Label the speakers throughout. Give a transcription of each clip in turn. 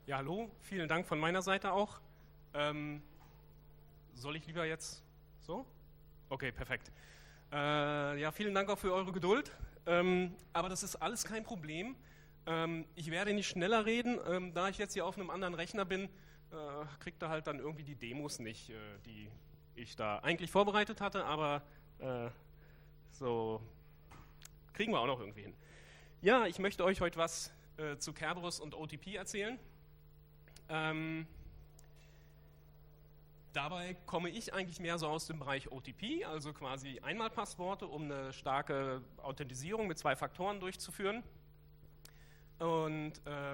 Speaker 1: Ja, hallo, vielen Dank von meiner Seite auch. Soll ich lieber jetzt so? Okay, perfekt. Ja, vielen Dank auch für eure Geduld. Aber das ist alles kein Problem. Ich werde nicht schneller reden. Da ich jetzt hier auf einem anderen Rechner bin, kriegt ihr halt dann irgendwie die Demos nicht, die ich da eigentlich vorbereitet hatte. Aber so kriegen wir auch noch irgendwie hin. Ja, ich möchte euch heute was zu Kerberos und OTP erzählen. Dabei komme ich eigentlich mehr so aus dem Bereich OTP, also quasi Einmalpassworte, um eine starke Authentisierung mit 2 Faktoren durchzuführen. Und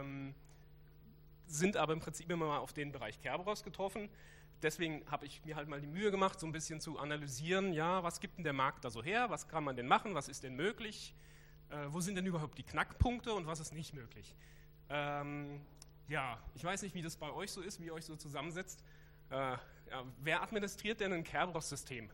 Speaker 1: sind aber im Prinzip immer mal auf den Bereich Kerberos getroffen. Deswegen habe ich mir halt mal die Mühe gemacht, so ein bisschen zu analysieren, ja, was gibt denn der Markt da so her, was kann man denn machen, was ist denn möglich, wo sind denn überhaupt die Knackpunkte und was ist nicht möglich. Ja, ich weiß nicht, wie das bei euch so ist, wie ihr euch so zusammensetzt. Ja, wer administriert denn ein Kerberos-System?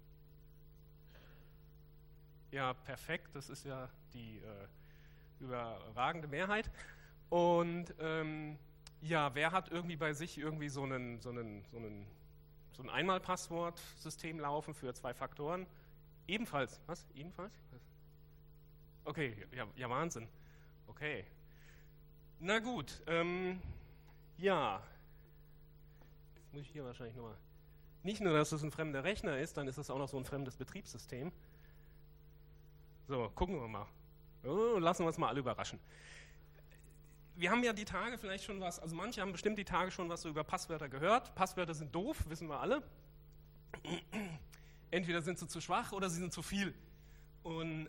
Speaker 1: Ja, perfekt, das ist ja die überragende Mehrheit. Und ja, wer hat irgendwie bei sich irgendwie so ein Einmalpasswort-System laufen für 2 Faktoren? Ebenfalls. Was? Ebenfalls? Okay, ja, Wahnsinn. Okay. Na gut, ja. Jetzt muss ich hier wahrscheinlich nochmal. Nicht nur, dass es ein fremder Rechner ist, dann ist es auch noch so ein fremdes Betriebssystem. So, gucken wir mal. Oh, lassen wir uns mal alle überraschen. Wir haben ja die Tage vielleicht schon was, also manche haben bestimmt die Tage schon was so über Passwörter gehört. Passwörter sind doof, wissen wir alle. Entweder sind sie zu schwach oder sie sind zu viel. Und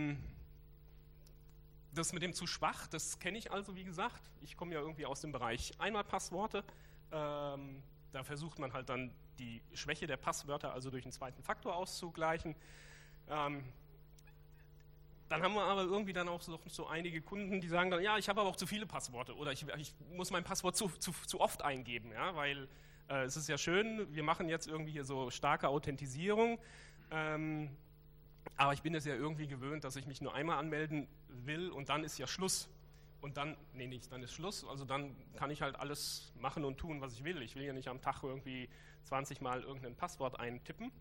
Speaker 1: das mit dem zu schwach, das kenne ich also, wie gesagt. Ich komme ja irgendwie aus dem Bereich Einmalpassworte. Da versucht man halt dann die Schwäche der Passwörter also durch einen 2. Faktor auszugleichen. Dann haben wir aber irgendwie dann auch so einige Kunden, die sagen dann, ja, ich habe aber auch zu viele Passworte oder ich muss mein Passwort zu oft eingeben, ja, weil es ist ja schön, wir machen jetzt irgendwie hier so starke Authentisierung, aber ich bin es ja irgendwie gewöhnt, dass ich mich nur einmal anmelden will und dann ist ja Schluss. Und dann, nee, nicht, dann ist Schluss, also dann kann ich halt alles machen und tun, was ich will. Ich will ja nicht am Tag irgendwie 20 Mal irgendein Passwort eintippen.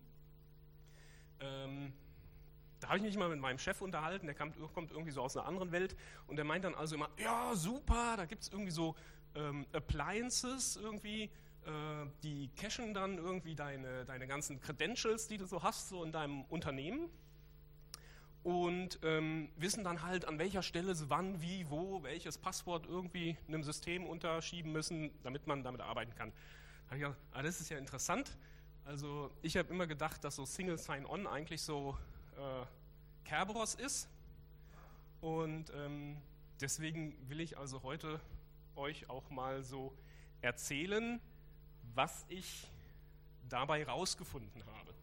Speaker 1: Da habe ich mich mal mit meinem Chef unterhalten, der kommt irgendwie so aus einer anderen Welt und der meint dann also immer, ja super, da gibt es irgendwie so Appliances irgendwie, die cachen dann irgendwie deine ganzen Credentials, die du so hast, so in deinem Unternehmen und wissen dann halt, an welcher Stelle sie wann, wie, wo, welches Passwort irgendwie einem System unterschieben müssen, damit man damit arbeiten kann. Da habe ich gedacht, das ist ja interessant. Also ich habe immer gedacht, dass so Single Sign-On eigentlich so Kerberos ist und deswegen will ich also heute euch auch mal so erzählen, was ich dabei rausgefunden habe.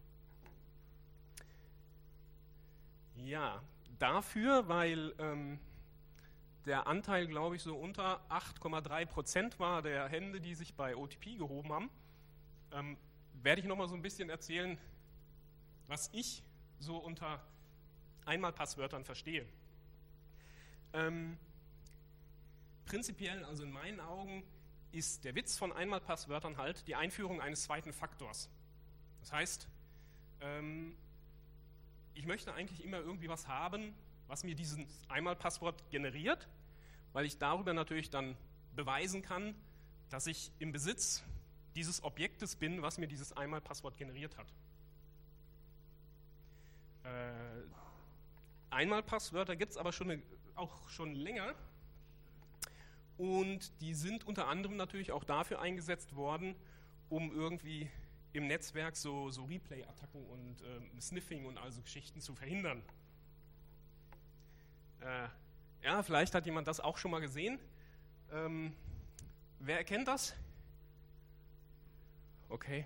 Speaker 1: Ja, dafür, weil der Anteil, glaube ich, so unter 8,3% war der Hände, die sich bei OTP gehoben haben, werde ich nochmal so ein bisschen erzählen, was ich so unter Einmalpasswörtern verstehe. Prinzipiell, also in meinen Augen, ist der Witz von Einmalpasswörtern halt die Einführung eines 2. Faktors. Das heißt, ich möchte eigentlich immer irgendwie was haben, was mir dieses Einmalpasswort generiert, weil ich darüber natürlich dann beweisen kann, dass ich im Besitz dieses Objektes bin, was mir dieses Einmalpasswort generiert hat. Einmalpasswörter gibt es aber auch schon länger und die sind unter anderem natürlich auch dafür eingesetzt worden, um irgendwie im Netzwerk so Replay-Attacken und Sniffing und also Geschichten zu verhindern. Ja, vielleicht hat jemand das auch schon mal gesehen. Wer erkennt das? Okay.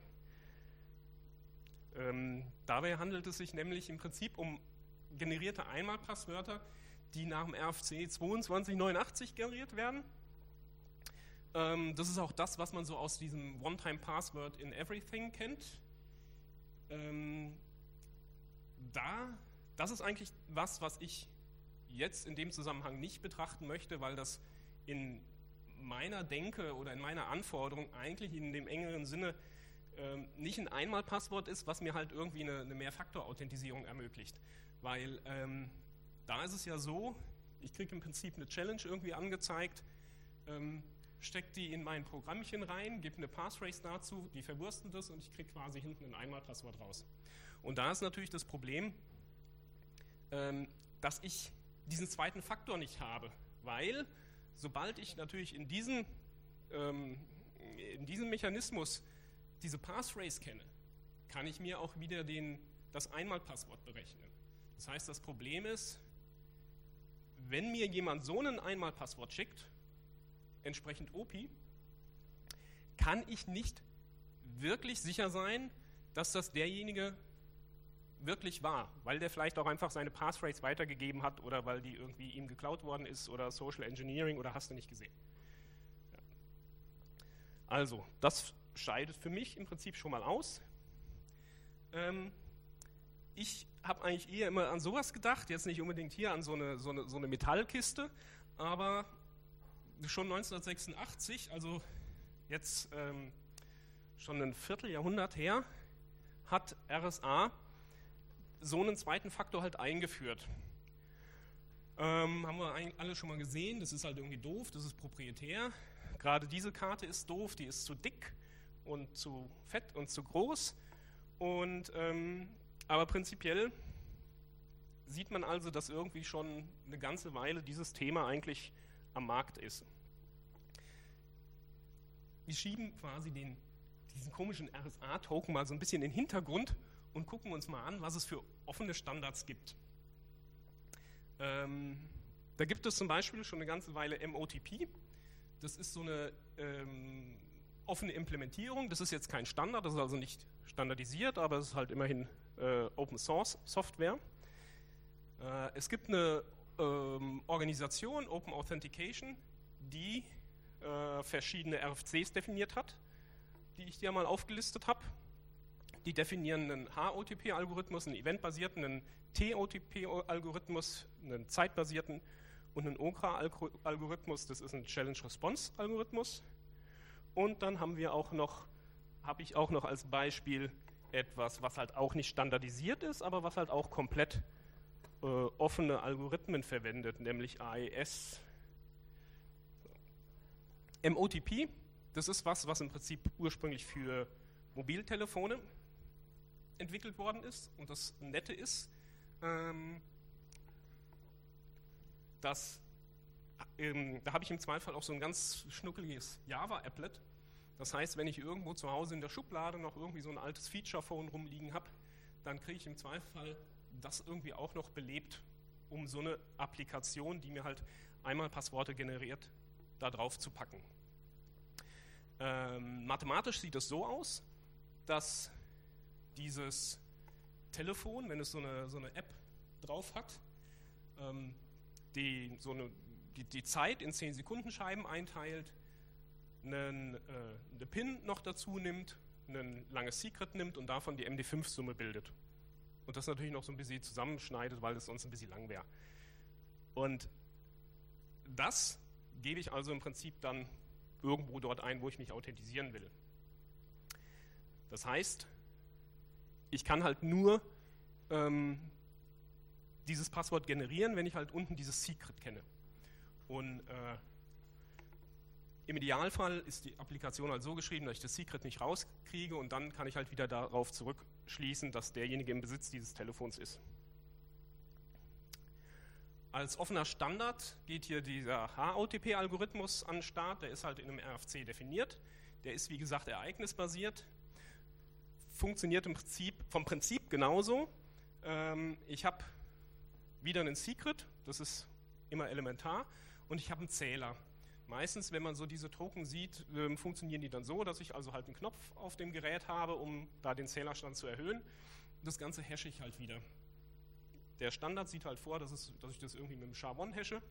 Speaker 1: Dabei handelt es sich nämlich im Prinzip um generierte Einmalpasswörter, die nach dem RFC 2289 generiert werden. Das ist auch das, was man so aus diesem One-Time-Password in Everything kennt. Das ist eigentlich was ich jetzt in dem Zusammenhang nicht betrachten möchte, weil das in meiner Denke oder in meiner Anforderung eigentlich in dem engeren Sinne nicht ein Einmalpasswort ist, was mir halt irgendwie eine Mehrfaktor-Authentisierung ermöglicht. Weil da ist es ja so, ich kriege im Prinzip eine Challenge irgendwie angezeigt, stecke die in mein Programmchen rein, gebe eine Passphrase dazu, die verwurstet das und ich kriege quasi hinten ein Einmalpasswort raus. Und da ist natürlich das Problem, dass ich diesen zweiten Faktor nicht habe, weil sobald ich natürlich in diesem Mechanismus diese Passphrase kenne, kann ich mir auch wieder das Einmalpasswort berechnen. Das heißt, das Problem ist, wenn mir jemand so ein Einmalpasswort schickt, entsprechend OPI, kann ich nicht wirklich sicher sein, dass das derjenige wirklich war, weil der vielleicht auch einfach seine Passphrase weitergegeben hat oder weil die irgendwie ihm geklaut worden ist oder Social Engineering oder hast du nicht gesehen. Ja. Also, das scheidet für mich im Prinzip schon mal aus. Ich habe eigentlich eher immer an sowas gedacht, jetzt nicht unbedingt hier an so eine Metallkiste, aber schon 1986, also jetzt schon ein Vierteljahrhundert her, hat RSA so einen zweiten Faktor halt eingeführt. Haben wir eigentlich alle schon mal gesehen, das ist halt irgendwie doof, das ist proprietär. Gerade diese Karte ist doof, die ist zu dick und zu fett und zu groß. Aber prinzipiell sieht man also, dass irgendwie schon eine ganze Weile dieses Thema eigentlich am Markt ist. Wir schieben quasi diesen komischen RSA-Token mal so ein bisschen in den Hintergrund und gucken uns mal an, was es für offene Standards gibt. Da gibt es zum Beispiel schon eine ganze Weile MOTP. Das ist so eine offene Implementierung. Das ist jetzt kein Standard, das ist also nicht standardisiert, aber es ist halt immerhin Open Source Software. Es gibt eine Organisation, Open Authentication, die verschiedene RFCs definiert hat, die ich dir mal aufgelistet habe. Die definieren einen HOTP-Algorithmus, einen eventbasierten, einen TOTP-Algorithmus, einen zeitbasierten und einen OKRA-Algorithmus, das ist ein Challenge-Response-Algorithmus. Und dann habe ich auch noch als Beispiel etwas, was halt auch nicht standardisiert ist, aber was halt auch komplett offene Algorithmen verwendet, nämlich AES. MOTP, das ist was im Prinzip ursprünglich für Mobiltelefone entwickelt worden ist. Und das Nette ist, da habe ich im Zweifel auch so ein ganz schnuckeliges Java-Applet. Das heißt, wenn ich irgendwo zu Hause in der Schublade noch irgendwie so ein altes Feature-Phone rumliegen habe, dann kriege ich im Zweifel das irgendwie auch noch belebt, um so eine Applikation, die mir halt einmal Passworte generiert, da drauf zu packen. Mathematisch sieht es so aus, dass dieses Telefon, wenn es so eine App drauf hat, die Zeit in 10-Sekunden-Scheiben einteilt, eine PIN noch dazu nimmt, ein langes Secret nimmt und davon die MD5-Summe bildet. Und das natürlich noch so ein bisschen zusammenschneidet, weil das sonst ein bisschen lang wäre. Und das gebe ich also im Prinzip dann irgendwo dort ein, wo ich mich authentisieren will. Das heißt, ich kann halt nur dieses Passwort generieren, wenn ich halt unten dieses Secret kenne. Und im Idealfall ist die Applikation halt so geschrieben, dass ich das Secret nicht rauskriege und dann kann ich halt wieder darauf zurückschließen, dass derjenige im Besitz dieses Telefons ist. Als offener Standard geht hier dieser HOTP-Algorithmus an den Start, der ist halt in einem RFC definiert. Der ist, wie gesagt, ereignisbasiert, funktioniert vom Prinzip genauso. Ich habe wieder einen Secret, das ist immer elementar, und ich habe einen Zähler. Meistens, wenn man so diese Token sieht, funktionieren die dann so, dass ich also halt einen Knopf auf dem Gerät habe, um da den Zählerstand zu erhöhen. Das Ganze hashe ich halt wieder. Der Standard sieht halt vor, dass ich das irgendwie mit dem SHA-1 hashe.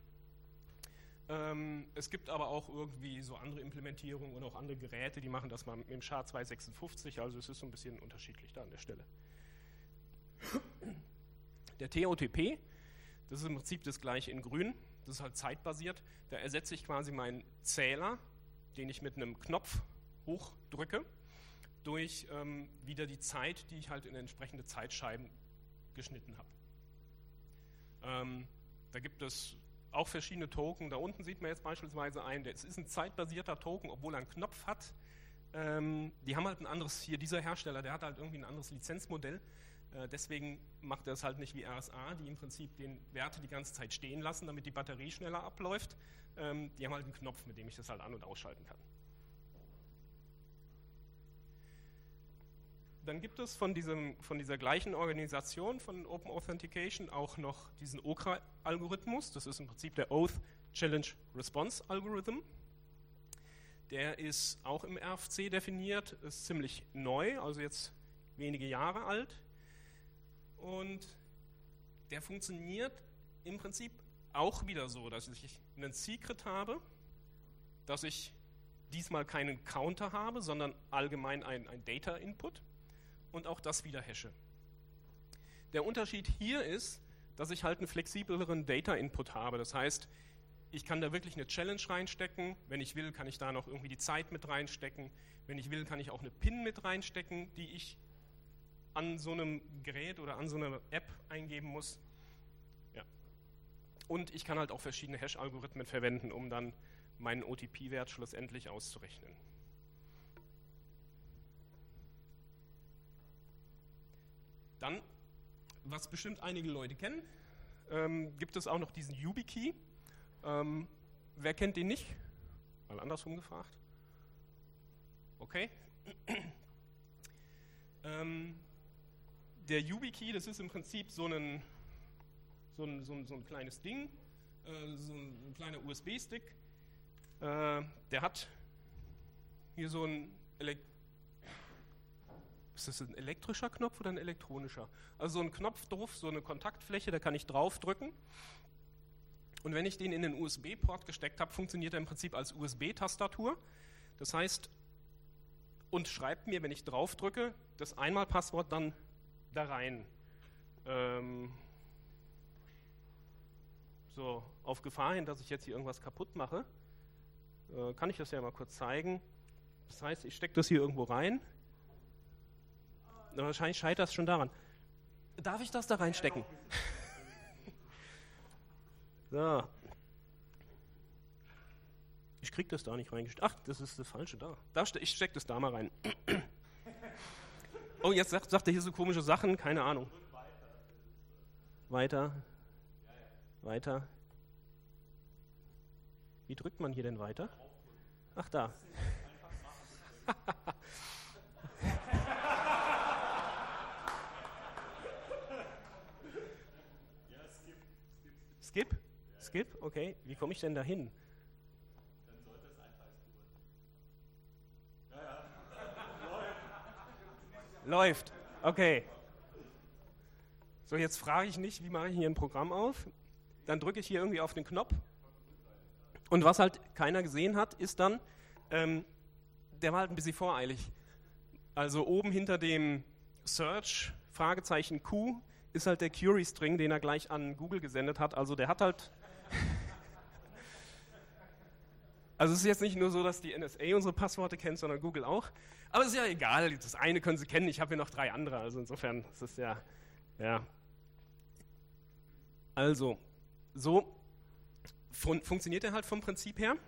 Speaker 1: Es gibt aber auch irgendwie so andere Implementierungen und auch andere Geräte, die machen das mal mit dem SHA-256, also es ist so ein bisschen unterschiedlich da an der Stelle. Der TOTP, Das ist im Prinzip das gleiche in grün. Das ist halt zeitbasiert. Da ersetze ich quasi meinen Zähler, den ich mit einem Knopf hochdrücke, durch wieder die Zeit, die ich halt in entsprechende Zeitscheiben geschnitten habe. Da gibt es auch verschiedene Token. Da unten sieht man jetzt beispielsweise einen, es ist ein zeitbasierter Token, obwohl er einen Knopf hat. Die haben halt ein anderes, hier dieser Hersteller, der hat halt irgendwie ein anderes Lizenzmodell. Deswegen macht er es halt nicht wie RSA, die im Prinzip den Werte die ganze Zeit stehen lassen, damit die Batterie schneller abläuft. Die haben halt einen Knopf, mit dem ich das halt an- und ausschalten kann. Dann gibt es von dieser gleichen Organisation von Open Authentication auch noch diesen OKRA-Algorithmus. Das ist im Prinzip der Oath Challenge Response Algorithm. Der ist auch im RFC definiert, ist ziemlich neu, also jetzt wenige Jahre alt. Und der funktioniert im Prinzip auch wieder so, dass ich einen Secret habe, dass ich diesmal keinen Counter habe, sondern allgemein ein Data-Input und auch das wieder hashe. Der Unterschied hier ist, dass ich halt einen flexibleren Data-Input habe. Das heißt, ich kann da wirklich eine Challenge reinstecken. Wenn ich will, kann ich da noch irgendwie die Zeit mit reinstecken. Wenn ich will, kann ich auch eine PIN mit reinstecken, die ich an so einem Gerät oder an so einer App eingeben muss. Ja. Und ich kann halt auch verschiedene Hash-Algorithmen verwenden, um dann meinen OTP-Wert schlussendlich auszurechnen. Dann, was bestimmt einige Leute kennen, gibt es auch noch diesen YubiKey. Wer kennt den nicht? Mal andersrum gefragt. Okay. Der YubiKey, das ist im Prinzip so ein kleines Ding, so ein kleiner USB-Stick. Der hat hier so ein ist das ein elektrischer Knopf oder ein elektronischer? Also so ein Knopf drauf, so eine Kontaktfläche, da kann ich draufdrücken. Und wenn ich den in den USB-Port gesteckt habe, funktioniert er im Prinzip als USB-Tastatur. Das heißt, und schreibt mir, wenn ich draufdrücke, das Einmalpasswort dann da rein. So, auf Gefahr hin, dass ich jetzt hier irgendwas kaputt mache, kann ich das ja mal kurz zeigen. Das heißt, ich stecke das hier irgendwo rein. Wahrscheinlich scheitert es schon daran. Darf ich das da reinstecken? So. Ich kriege das da nicht reingesteckt. Ach, das ist das Falsche da. Ich stecke das da mal rein. Oh, jetzt sagt er hier so komische Sachen, keine Ahnung. Weiter. Weiter. Wie drückt man hier denn weiter? Ach, da. Skip? Skip? Okay. Wie komme ich denn da hin?
Speaker 2: Dann sollte es einfach als
Speaker 1: Läuft. Okay. So, jetzt frage ich nicht, wie mache ich hier ein Programm auf? Dann drücke ich hier irgendwie auf den Knopf. Und was halt keiner gesehen hat, ist dann, der war halt ein bisschen voreilig. Also oben hinter dem Search, Fragezeichen Q, ist halt der Query-String, den er gleich an Google gesendet hat. Also der hat halt... Also es ist jetzt nicht nur so, dass die NSA unsere Passworte kennt, sondern Google auch. Aber es ist ja egal, das eine können sie kennen, ich habe hier noch 3 andere. Also insofern ist es ja... Also, so funktioniert er halt vom Prinzip her.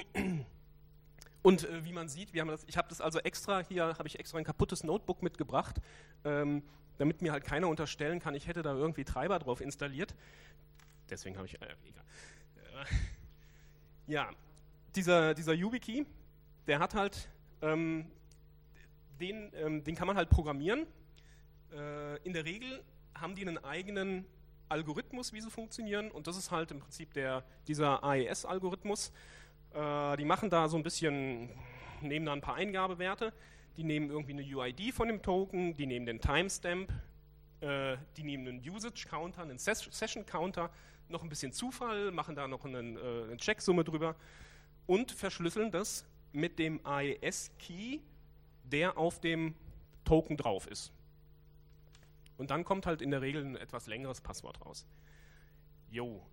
Speaker 1: Und wie man sieht, ich habe das also extra, hier habe ich extra ein kaputtes Notebook mitgebracht, damit mir halt keiner unterstellen kann, ich hätte da irgendwie Treiber drauf installiert. Deswegen habe ich, egal. Ja, dieser YubiKey, der hat halt, den kann man halt programmieren. In der Regel haben die einen eigenen Algorithmus, wie sie funktionieren, und das ist halt im Prinzip dieser AES-Algorithmus. Die machen da so ein bisschen, nehmen da ein paar Eingabewerte, die nehmen irgendwie eine UID von dem Token, die nehmen den Timestamp, die nehmen einen Usage-Counter, einen Session-Counter, noch ein bisschen Zufall, machen da noch eine Checksumme drüber und verschlüsseln das mit dem AES-Key, der auf dem Token drauf ist. Und dann kommt halt in der Regel ein etwas längeres Passwort raus. Jo.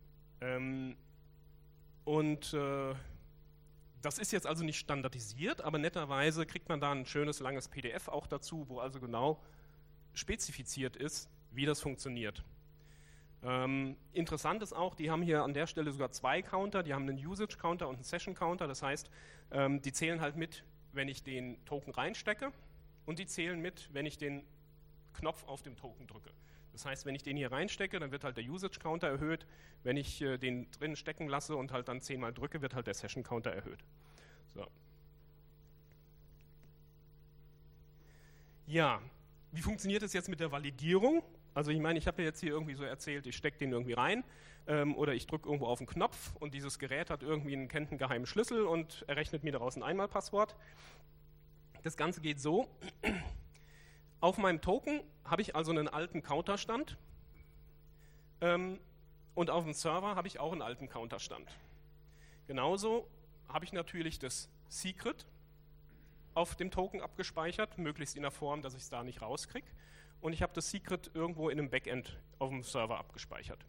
Speaker 1: Das ist jetzt also nicht standardisiert, aber netterweise kriegt man da ein schönes langes PDF auch dazu, wo also genau spezifiziert ist, wie das funktioniert. Interessant ist auch, die haben hier an der Stelle sogar 2 Counter, die haben einen Usage-Counter und einen Session-Counter, das heißt, die zählen halt mit, wenn ich den Token reinstecke, und die zählen mit, wenn ich den Knopf auf dem Token drücke. Das heißt, wenn ich den hier reinstecke, dann wird halt der Usage-Counter erhöht. Wenn ich den drin stecken lasse und halt dann 10-mal drücke, wird halt der Session-Counter erhöht. So. Ja, wie funktioniert es jetzt mit der Validierung? Also ich meine, ich habe ja jetzt hier irgendwie so erzählt, ich stecke den irgendwie rein oder ich drücke irgendwo auf den Knopf und dieses Gerät hat irgendwie kennt einen geheimen Schlüssel und errechnet mir daraus ein Einmalpasswort. Das Ganze geht so. Auf meinem Token habe ich also einen alten Counterstand und auf dem Server habe ich auch einen alten Counterstand. Genauso habe ich natürlich das Secret auf dem Token abgespeichert, möglichst in der Form, dass ich es da nicht rauskriege. Und ich habe das Secret irgendwo in einem Backend auf dem Server abgespeichert.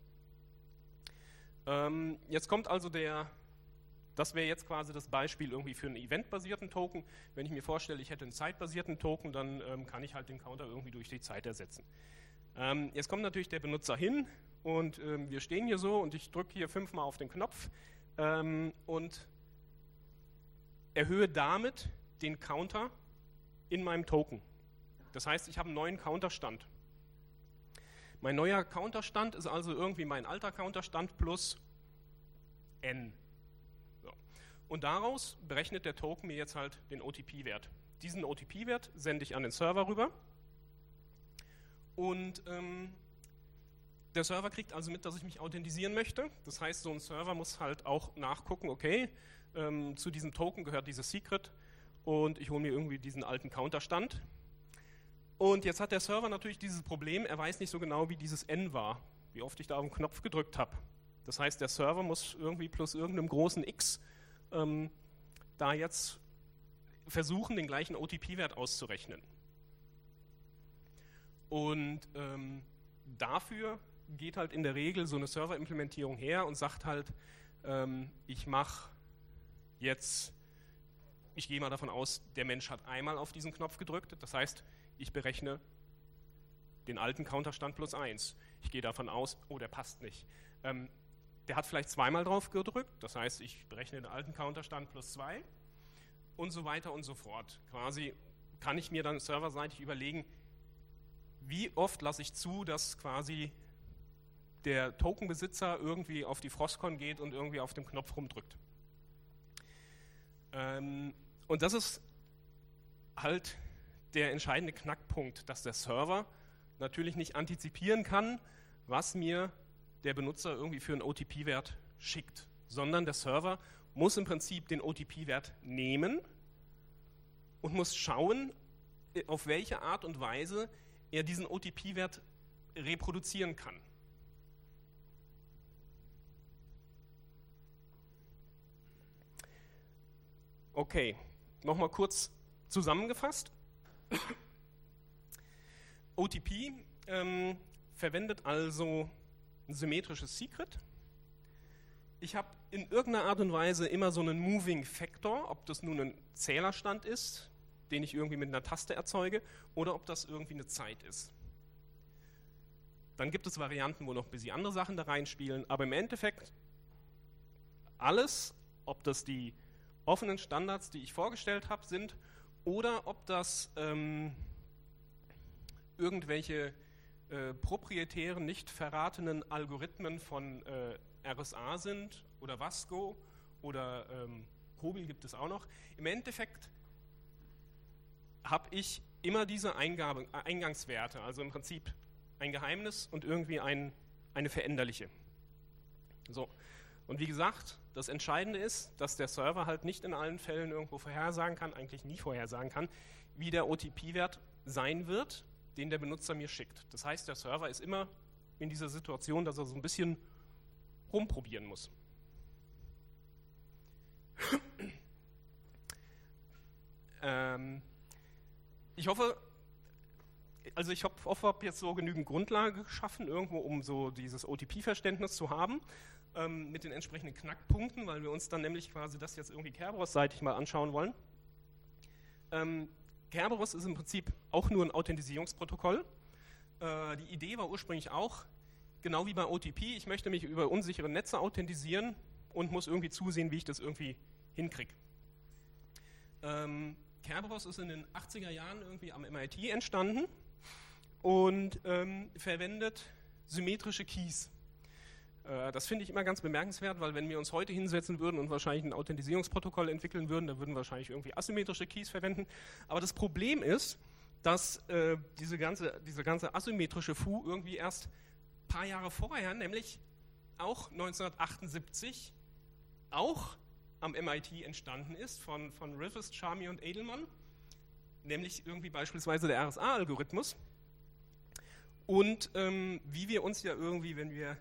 Speaker 1: Jetzt kommt also das wäre jetzt quasi das Beispiel irgendwie für einen eventbasierten Token. Wenn ich mir vorstelle, ich hätte einen zeitbasierten Token, dann kann ich halt den Counter irgendwie durch die Zeit ersetzen. Jetzt kommt natürlich der Benutzer hin und wir stehen hier so und ich drücke hier 5-mal auf den Knopf und erhöhe damit den Counter in meinem Token. Das heißt, ich habe einen neuen Counterstand. Mein neuer Counterstand ist also irgendwie mein alter Counterstand plus n. Und daraus berechnet der Token mir jetzt halt den OTP-Wert. Diesen OTP-Wert sende ich an den Server rüber. Und der Server kriegt also mit, dass ich mich authentisieren möchte. Das heißt, so ein Server muss halt auch nachgucken, okay, zu diesem Token gehört dieses Secret und ich hole mir irgendwie diesen alten Counterstand. Und jetzt hat der Server natürlich dieses Problem, er weiß nicht so genau, wie dieses N war, wie oft ich da auf den Knopf gedrückt habe. Das heißt, der Server muss irgendwie plus irgendeinem großen X da jetzt versuchen, den gleichen OTP-Wert auszurechnen. Und dafür geht halt in der Regel so eine Server-Implementierung her und sagt halt, ich gehe mal davon aus, der Mensch hat einmal auf diesen Knopf gedrückt, das heißt, ich berechne den alten Counterstand plus 1. Ich gehe davon aus, oh, der passt nicht. Der hat vielleicht 2-mal drauf gedrückt, das heißt, ich berechne den alten Counterstand plus 2 und so weiter und so fort. Quasi kann ich mir dann serverseitig überlegen, wie oft lasse ich zu, dass quasi der Tokenbesitzer irgendwie auf die Frostcon geht und irgendwie auf dem Knopf rumdrückt. Und das ist halt der entscheidende Knackpunkt, dass der Server natürlich nicht antizipieren kann, was mir der Benutzer irgendwie für einen OTP-Wert schickt, sondern der Server muss im Prinzip den OTP-Wert nehmen und muss schauen, auf welche Art und Weise er diesen OTP-Wert reproduzieren kann. Okay, nochmal kurz zusammengefasst. OTP verwendet also ein symmetrisches Secret. Ich habe in irgendeiner Art und Weise immer so einen Moving Factor, ob das nun ein Zählerstand ist, den ich irgendwie mit einer Taste erzeuge, oder ob das irgendwie eine Zeit ist. Dann gibt es Varianten, wo noch ein bisschen andere Sachen da reinspielen, aber im Endeffekt alles, ob das die offenen Standards, die ich vorgestellt habe, sind, oder ob das irgendwelche proprietären, nicht verratenen Algorithmen von RSA sind oder Wasco oder Kobil gibt es auch noch. Im Endeffekt habe ich immer diese Eingangswerte, also im Prinzip ein Geheimnis und irgendwie eine veränderliche. So. Und wie gesagt, das Entscheidende ist, dass der Server halt nicht in allen Fällen irgendwo vorhersagen kann, eigentlich nie vorhersagen kann, wie der OTP-Wert sein wird, den der Benutzer mir schickt. Das heißt, der Server ist immer in dieser Situation, dass er so ein bisschen rumprobieren muss. Ich hoffe, also ich hoffe, jetzt so genügend Grundlage geschaffen, irgendwo, um so dieses OTP-Verständnis zu haben, mit den entsprechenden Knackpunkten, weil wir uns dann nämlich quasi das jetzt irgendwie Kerberos-seitig mal anschauen wollen. Kerberos ist im Prinzip auch nur ein Authentisierungsprotokoll. Die Idee war ursprünglich auch, genau wie bei OTP, ich möchte mich über unsichere Netze authentisieren und muss irgendwie zusehen, wie ich das irgendwie hinkriege. Kerberos ist in den 80er Jahren irgendwie am MIT entstanden und verwendet symmetrische Keys. Das finde ich immer ganz bemerkenswert, weil wenn wir uns heute hinsetzen würden und wahrscheinlich ein Authentisierungsprotokoll entwickeln würden, dann würden wir wahrscheinlich irgendwie asymmetrische Keys verwenden. Aber das Problem ist, dass diese ganze asymmetrische Foo irgendwie erst ein paar Jahre vorher, nämlich auch 1978, auch am MIT entstanden ist, von Rivest, Charmy und Edelman, nämlich irgendwie beispielsweise der RSA-Algorithmus. Und wie wir uns ja irgendwie, wenn wir,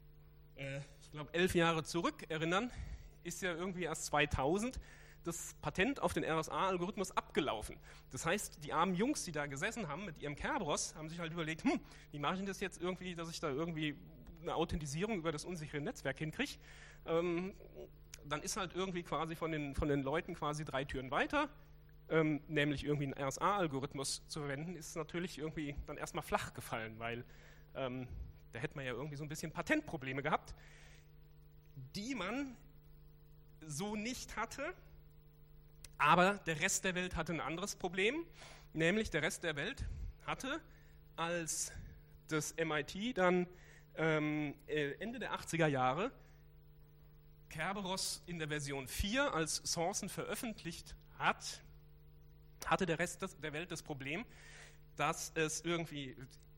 Speaker 1: ich glaube, 11 Jahre zurück erinnern, ist ja irgendwie erst 2000 das Patent auf den RSA-Algorithmus abgelaufen. Das heißt, die armen Jungs, die da gesessen haben mit ihrem Kerberos, haben sich halt überlegt, wie mache ich denn das jetzt irgendwie, dass ich da irgendwie eine Authentisierung über das unsichere Netzwerk hinkriege. Dann ist halt irgendwie quasi von den Leuten quasi 3 Türen weiter, nämlich irgendwie einen RSA-Algorithmus zu verwenden, ist natürlich irgendwie dann erstmal flach gefallen, weil da hätte man ja irgendwie so ein bisschen Patentprobleme gehabt, die man so nicht hatte, aber der Rest der Welt hatte ein anderes Problem, nämlich der Rest der Welt hatte, als das MIT dann Ende der 80er Jahre Kerberos in der Version 4 als Sourcen veröffentlicht hat, hatte der Rest der Welt das Problem, dass es irgendwie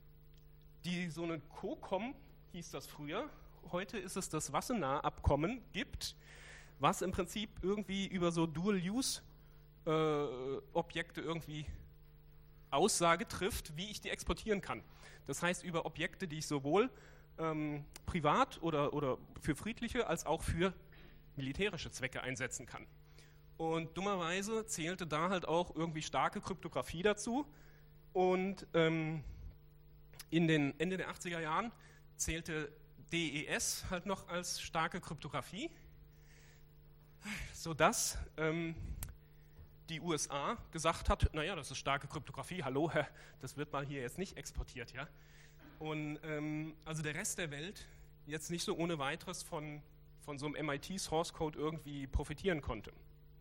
Speaker 1: so eine COCOM, hieß das früher, heute ist es das Wassenaar-Abkommen, gibt, was im Prinzip irgendwie über so Dual-Use-Objekte irgendwie Aussage trifft, wie ich die exportieren kann. Das heißt, über Objekte, die ich sowohl privat oder für friedliche als auch für militärische Zwecke einsetzen kann. Und dummerweise zählte da halt auch irgendwie starke Kryptographie dazu. Und in den Ende der 80er Jahren zählte DES halt noch als starke Kryptographie, sodass die USA gesagt hat, naja, das ist starke Kryptographie, hallo, das wird mal hier jetzt nicht exportiert, ja. Und also der Rest der Welt jetzt nicht so ohne weiteres von so einem MIT-Source-Code irgendwie profitieren konnte.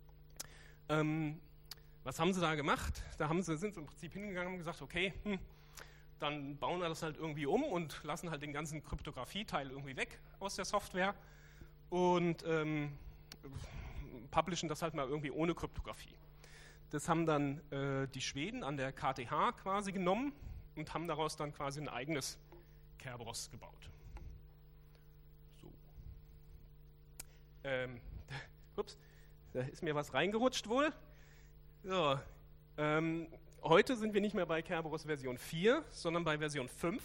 Speaker 1: Was haben sie da gemacht? Sind sie im Prinzip hingegangen und gesagt, okay, dann bauen wir das halt irgendwie um und lassen halt den ganzen Kryptographie-Teil irgendwie weg aus der Software und publishen das halt mal irgendwie ohne Kryptographie. Das haben dann die Schweden an der KTH quasi genommen und haben daraus dann quasi ein eigenes Kerberos gebaut. So. Ups, da ist mir was reingerutscht wohl. So, heute sind wir nicht mehr bei Kerberos Version 4, sondern bei Version 5.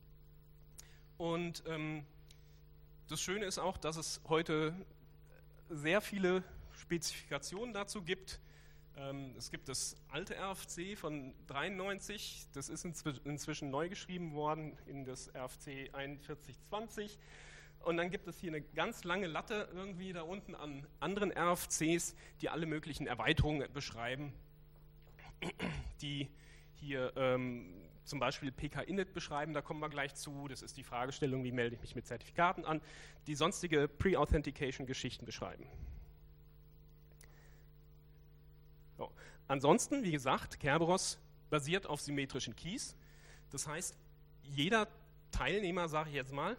Speaker 1: Und das Schöne ist auch, dass es heute sehr viele Spezifikationen dazu gibt. Es gibt das alte RFC von 93, das ist inzwischen neu geschrieben worden in das RFC 4120. Und dann gibt es hier eine ganz lange Latte irgendwie da unten an anderen RFCs, die alle möglichen Erweiterungen beschreiben, die hier zum Beispiel PK-Init beschreiben, da kommen wir gleich zu. Das ist die Fragestellung, wie melde ich mich mit Zertifikaten an, die sonstige Pre-Authentication-Geschichten beschreiben. So. Ansonsten, wie gesagt, Kerberos basiert auf symmetrischen Keys. Das heißt, jeder Teilnehmer, sage ich jetzt mal,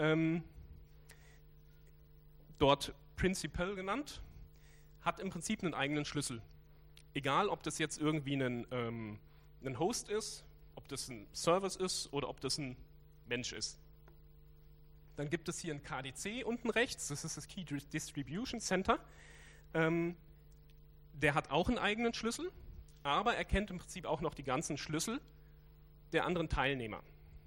Speaker 1: dort Principal genannt, hat im Prinzip einen eigenen Schlüssel. Egal, ob das jetzt irgendwie ein Host ist, ob das ein Service ist oder ob das ein Mensch ist. Dann gibt es hier ein KDC unten rechts, das ist das Key Distribution Center. Der hat auch einen eigenen Schlüssel, aber er kennt im Prinzip auch noch die ganzen Schlüssel der anderen Teilnehmer.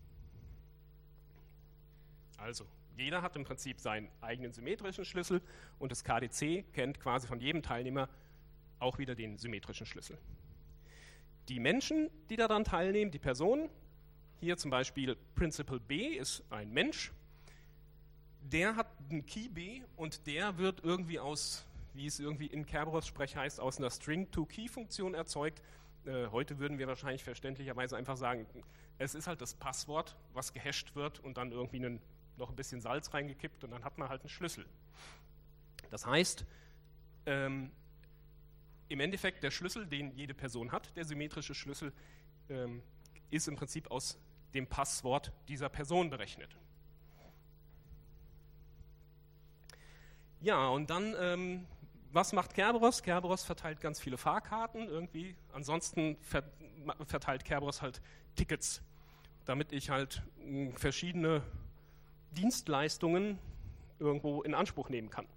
Speaker 1: Also, jeder hat im Prinzip seinen eigenen symmetrischen Schlüssel und das KDC kennt quasi von jedem Teilnehmer auch wieder den symmetrischen Schlüssel. die Menschen, die daran teilnehmen, die Personen, hier zum Beispiel Principal B ist ein Mensch, der hat einen Key B und der wird irgendwie aus, wie es irgendwie in Kerberos-Sprech heißt, aus einer String-to-Key-Funktion erzeugt. Heute würden wir wahrscheinlich verständlicherweise einfach sagen, es ist halt das Passwort, was gehasht wird und dann irgendwie noch ein bisschen Salz reingekippt und dann hat man halt einen Schlüssel. Das heißt, im Endeffekt der Schlüssel, den jede Person hat, der symmetrische Schlüssel, ist im Prinzip aus dem Passwort dieser Person berechnet. Ja, und dann, was macht Kerberos? Kerberos verteilt ganz viele Fahrkarten irgendwie. Ansonsten verteilt Kerberos halt Tickets, damit ich halt verschiedene Dienstleistungen irgendwo in Anspruch nehmen kann.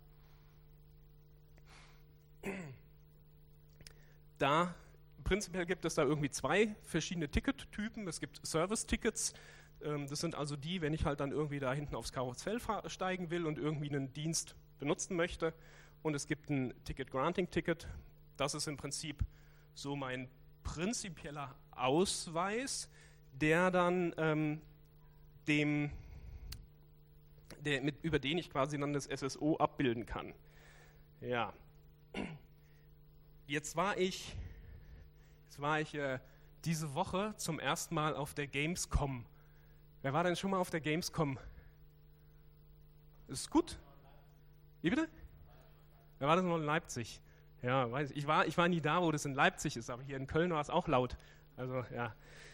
Speaker 1: Prinzipiell gibt es da irgendwie zwei verschiedene Tickettypen. Es gibt Service-Tickets. Das sind also die, wenn ich halt dann irgendwie da hinten aufs Karussell steigen will und irgendwie einen Dienst benutzen möchte. Und es gibt ein Ticket-Granting-Ticket. Das ist im Prinzip so mein prinzipieller Ausweis, der dann über den ich quasi dann das SSO abbilden kann. Ja. Jetzt war ich diese Woche zum ersten Mal auf der Gamescom. Wer war denn schon mal auf der Gamescom? Ist gut? Wie bitte? Wer war das noch in Leipzig? Ja, weiß ich. Ich war nie da, wo das in Leipzig ist, aber hier in Köln war es auch laut. Also, ja.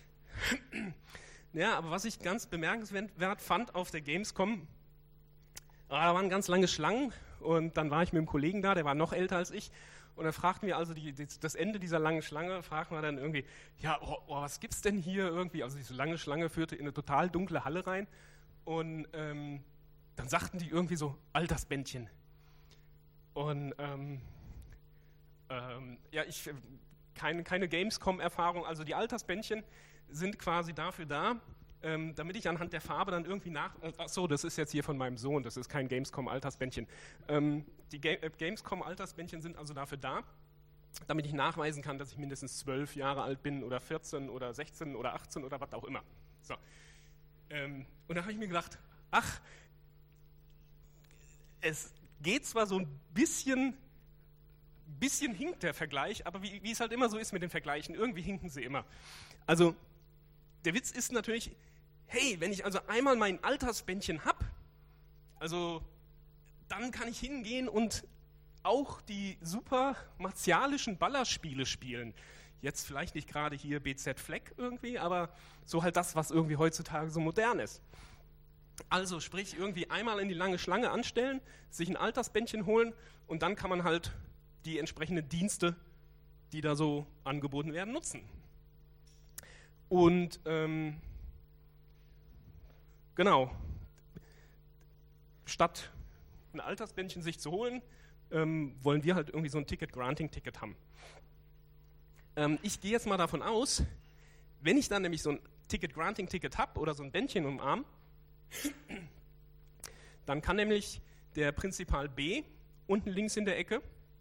Speaker 1: Ja, aber was ich ganz bemerkenswert fand auf der Gamescom, da waren ganz lange Schlangen und dann war ich mit einem Kollegen da, der war noch älter als ich. Und dann fragten wir also das Ende dieser langen Schlange, fragten wir dann irgendwie, ja, was gibt's denn hier irgendwie? Also diese lange Schlange führte in eine total dunkle Halle rein. Und dann sagten die irgendwie so, Altersbändchen. Und keine Gamescom-Erfahrung, also die Altersbändchen sind quasi dafür da, damit ich anhand der Farbe dann irgendwie achso, das ist jetzt hier von meinem Sohn, das ist kein Gamescom-Altersbändchen. Die Gamescom-Altersbändchen sind also dafür da, damit ich nachweisen kann, dass ich mindestens 12 Jahre alt bin oder 14 oder 16 oder 18 oder was auch immer. So. Und da habe ich mir gedacht, ach, es geht zwar so ein bisschen hinkt der Vergleich, aber wie es halt immer so ist mit den Vergleichen, irgendwie hinken sie immer. Also der Witz ist natürlich, hey, wenn ich also einmal mein Altersbändchen habe, also dann kann ich hingehen und auch die super martialischen Ballerspiele spielen. Jetzt vielleicht nicht gerade hier BZ Fleck irgendwie, aber so halt das, was irgendwie heutzutage so modern ist. Also sprich, irgendwie einmal in die lange Schlange anstellen, sich ein Altersbändchen holen und dann kann man halt die entsprechenden Dienste, die da so angeboten werden, nutzen. Und genau, statt ein Altersbändchen sich zu holen, wollen wir halt irgendwie so ein Ticket-Granting-Ticket haben. Ich gehe jetzt mal davon aus, wenn ich dann nämlich so ein Ticket-Granting-Ticket habe oder so ein Bändchen um den Arm, dann kann nämlich der Prinzipal B unten links in der Ecke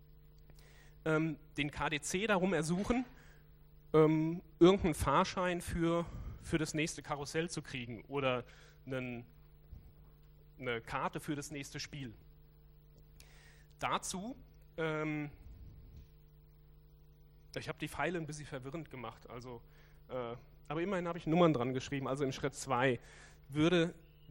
Speaker 1: den KDC darum ersuchen, irgendeinen Fahrschein für das nächste Karussell zu kriegen oder eine Karte für das nächste Spiel. Dazu, ich habe die Pfeile ein bisschen verwirrend gemacht, also, aber immerhin habe ich Nummern dran geschrieben, also in Schritt 2 würde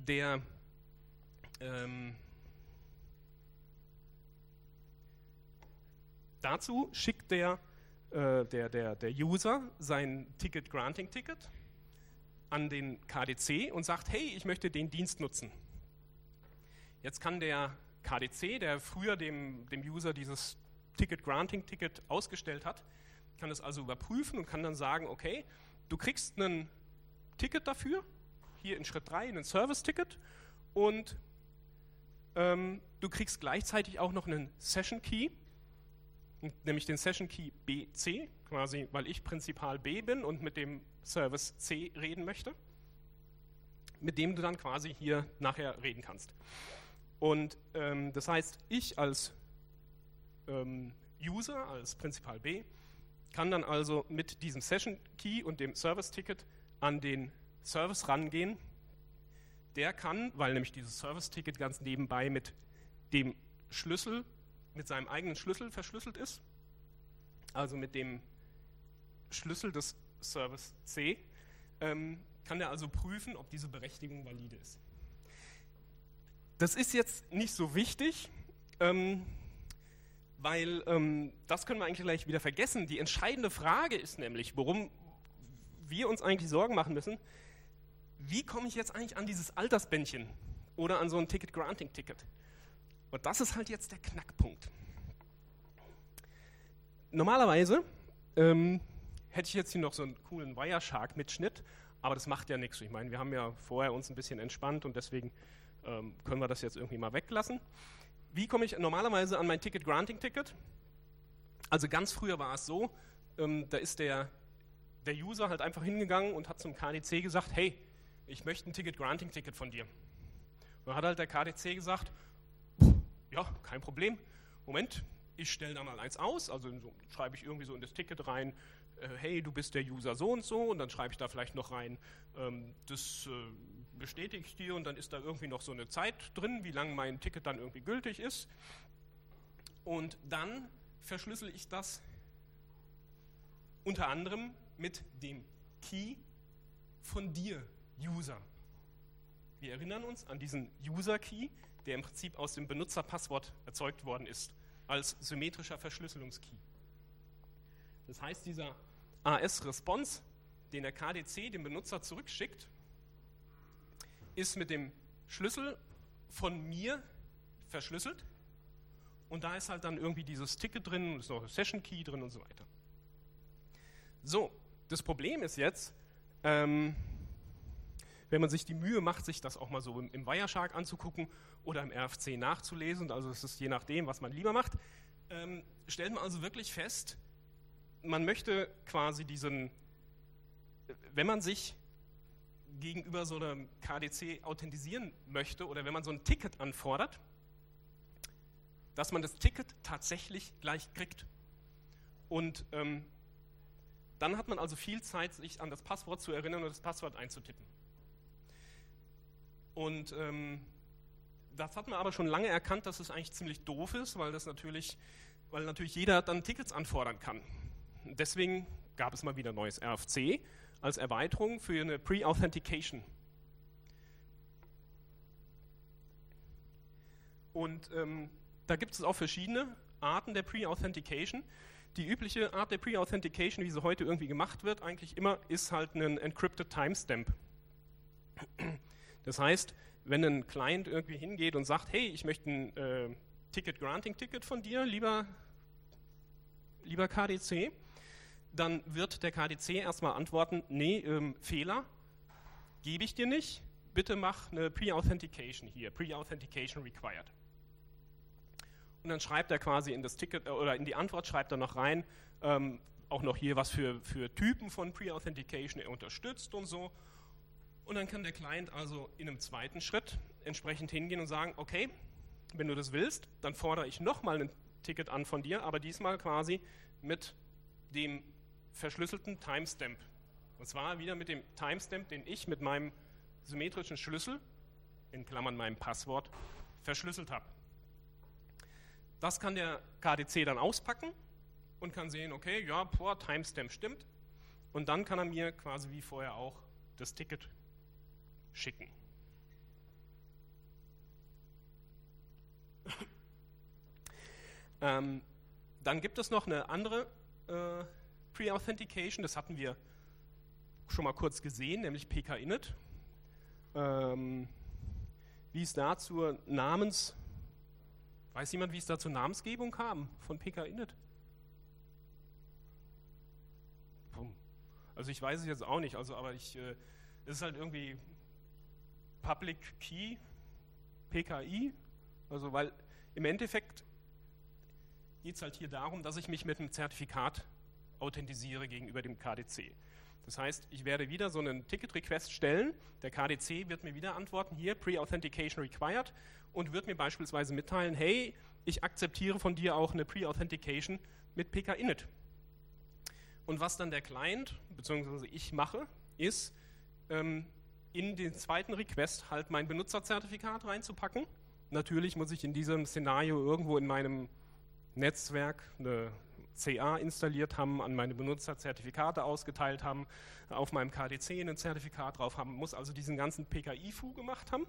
Speaker 1: dazu schickt der User sein Ticket-Granting-Ticket an den KDC und sagt, hey, ich möchte den Dienst nutzen. Jetzt kann der KDC, der früher dem User dieses Ticket-Granting-Ticket ausgestellt hat, kann es also überprüfen und kann dann sagen, okay, du kriegst ein Ticket dafür, hier in Schritt 3 ein Service-Ticket und du kriegst gleichzeitig auch noch einen Session-Key, nämlich den Session-Key BC, quasi, weil ich Prinzipal B bin und mit dem Service C reden möchte, mit dem du dann quasi hier nachher reden kannst. Und das heißt, ich als User, als Prinzipal B, kann dann also mit diesem Session Key und dem Service Ticket an den Service rangehen. Der kann, weil nämlich dieses Service Ticket ganz nebenbei mit dem Schlüssel, mit seinem eigenen Schlüssel verschlüsselt ist, also mit dem Schlüssel des Service C, kann er also prüfen, ob diese Berechtigung valide ist. Das ist jetzt nicht so wichtig, weil das können wir eigentlich gleich wieder vergessen. Die entscheidende Frage ist nämlich, worum wir uns eigentlich Sorgen machen müssen, wie komme ich jetzt eigentlich an dieses Altersbändchen oder an so ein Ticket-Granting-Ticket? Und das ist halt jetzt der Knackpunkt. Normalerweise hätte ich jetzt hier noch so einen coolen Wireshark-Mitschnitt, aber das macht ja nichts. Ich meine, wir haben ja vorher uns ein bisschen entspannt und deswegen können wir das jetzt irgendwie mal weglassen. Wie komme ich normalerweise an mein Ticket-Granting-Ticket? Also ganz früher war es so, da ist der User halt einfach hingegangen und hat zum KDC gesagt, hey, ich möchte ein Ticket-Granting-Ticket von dir. Und dann hat halt der KDC gesagt, ja, kein Problem, Moment, ich stelle da mal eins aus, also schreibe ich irgendwie so in das Ticket rein, hey, du bist der User so und dann schreibe ich da vielleicht noch rein, das bestätige ich dir und dann ist da irgendwie noch so eine Zeit drin, wie lange mein Ticket dann irgendwie gültig ist. Und dann verschlüssel ich das unter anderem mit dem Key von dir, User. Wir erinnern uns an diesen User-Key, der im Prinzip aus dem Benutzerpasswort erzeugt worden ist, als symmetrischer Verschlüsselungskey. Das heißt, dieser AS-Response, den der KDC dem Benutzer zurückschickt, ist mit dem Schlüssel von mir verschlüsselt und da ist halt dann irgendwie dieses Ticket drin, ist noch ein Session-Key drin und so weiter. So, das Problem ist jetzt, wenn man sich die Mühe macht, sich das auch mal so im Wireshark anzugucken oder im RFC nachzulesen, also es ist je nachdem, was man lieber macht, stellt man also wirklich fest, man möchte quasi diesen, wenn man sich gegenüber so einem KDC authentisieren möchte oder wenn man so ein Ticket anfordert, dass man das Ticket tatsächlich gleich kriegt. Und dann hat man also viel Zeit, sich an das Passwort zu erinnern und das Passwort einzutippen. Und das hat man aber schon lange erkannt, dass es eigentlich ziemlich doof ist, weil natürlich jeder dann Tickets anfordern kann. Deswegen gab es mal wieder neues RFC als Erweiterung für eine Pre-Authentication. Und da gibt es auch verschiedene Arten der Pre-Authentication. Die übliche Art der Pre-Authentication, wie sie heute irgendwie gemacht wird, eigentlich immer, ist halt ein Encrypted Timestamp. Das heißt, wenn ein Client irgendwie hingeht und sagt, hey, ich möchte ein Ticket-Granting-Ticket von dir, lieber KDC, dann wird der KDC erstmal antworten, nee, Fehler, gebe ich dir nicht, bitte mach eine Pre-Authentication hier, Pre-Authentication required. Und dann schreibt er quasi in das Ticket oder in die Antwort schreibt er noch rein, auch noch hier was für Typen von Pre-Authentication er unterstützt und so. Und dann kann der Client also in einem zweiten Schritt entsprechend hingehen und sagen, okay, wenn du das willst, dann fordere ich nochmal ein Ticket an von dir, aber diesmal quasi mit dem verschlüsselten Timestamp. Und zwar wieder mit dem Timestamp, den ich mit meinem symmetrischen Schlüssel, in Klammern meinem Passwort, verschlüsselt habe. Das kann der KDC dann auspacken und kann sehen, okay, ja, Timestamp stimmt. Und dann kann er mir quasi wie vorher auch das Ticket schicken. Dann gibt es noch eine andere Pre-Authentication, das hatten wir schon mal kurz gesehen, nämlich PKInit. Wie es da zur weiß jemand, wie es da zur Namensgebung kam von PKInit? Also ich weiß es jetzt auch nicht, aber es ist halt irgendwie Public Key, PKI, also weil im Endeffekt geht es halt hier darum, dass ich mich mit einem Zertifikat authentisiere gegenüber dem KDC. Das heißt, ich werde wieder so einen Ticket-Request stellen, der KDC wird mir wieder antworten, hier, Pre-Authentication required, und wird mir beispielsweise mitteilen, hey, ich akzeptiere von dir auch eine Pre-Authentication mit PKInit. Und was dann der Client, beziehungsweise ich mache, ist, in den zweiten Request halt mein Benutzerzertifikat reinzupacken. Natürlich muss ich in diesem Szenario irgendwo in meinem Netzwerk eine CA installiert haben, an meine Benutzer Zertifikate ausgeteilt haben, auf meinem KDC ein Zertifikat drauf haben, muss also diesen ganzen PKI-Fu gemacht haben.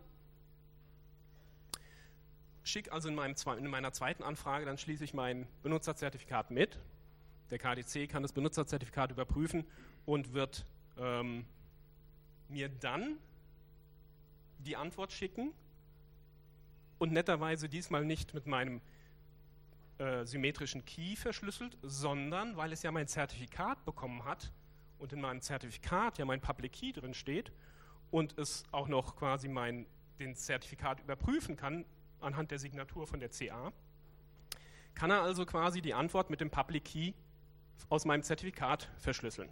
Speaker 1: Schicke also in meiner zweiten Anfrage, dann schließe ich mein Benutzerzertifikat mit. Der KDC kann das Benutzerzertifikat überprüfen und wird mir dann die Antwort schicken und netterweise diesmal nicht mit meinem symmetrischen Key verschlüsselt, sondern weil es ja mein Zertifikat bekommen hat und in meinem Zertifikat ja mein Public Key drin steht und es auch noch quasi den Zertifikat überprüfen kann anhand der Signatur von der CA, kann er also quasi die Antwort mit dem Public Key aus meinem Zertifikat verschlüsseln.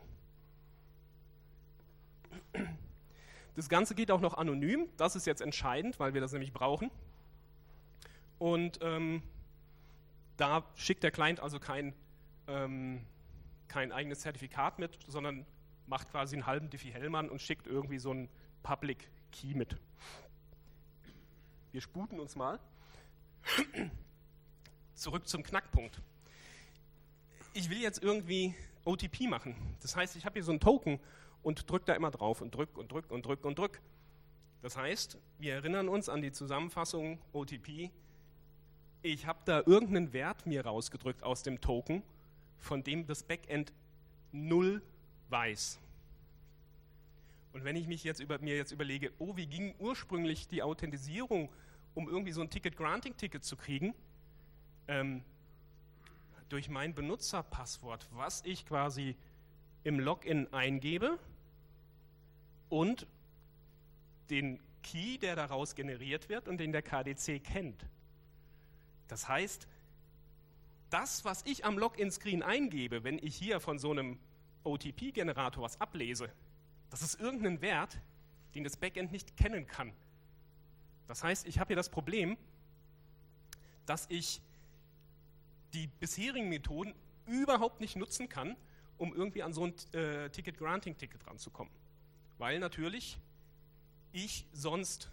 Speaker 1: Das Ganze geht auch noch anonym, das ist jetzt entscheidend, weil wir das nämlich brauchen. Und da schickt der Client also kein eigenes Zertifikat mit, sondern macht quasi einen halben Diffie-Hellman und schickt irgendwie so einen Public Key mit. Wir sputen uns mal. Zurück zum Knackpunkt. Ich will jetzt irgendwie OTP machen. Das heißt, ich habe hier so einen Token und drücke da immer drauf und drück und drück und drück und drück. Das heißt, wir erinnern uns an die Zusammenfassung OTP. Ich habe da irgendeinen Wert mir rausgedrückt aus dem Token, von dem das Backend 0 weiß. Und wenn ich mir jetzt überlege, oh, wie ging ursprünglich die Authentisierung, um irgendwie so ein Ticket-Granting-Ticket zu kriegen, durch mein Benutzerpasswort, was ich quasi im Login eingebe und den Key, der daraus generiert wird und den der KDC kennt. Das heißt, das, was ich am Login-Screen eingebe, wenn ich hier von so einem OTP-Generator was ablese, das ist irgendein Wert, den das Backend nicht kennen kann. Das heißt, ich habe hier das Problem, dass ich die bisherigen Methoden überhaupt nicht nutzen kann, um irgendwie an so ein Ticket-Granting-Ticket ranzukommen. Weil natürlich ich sonst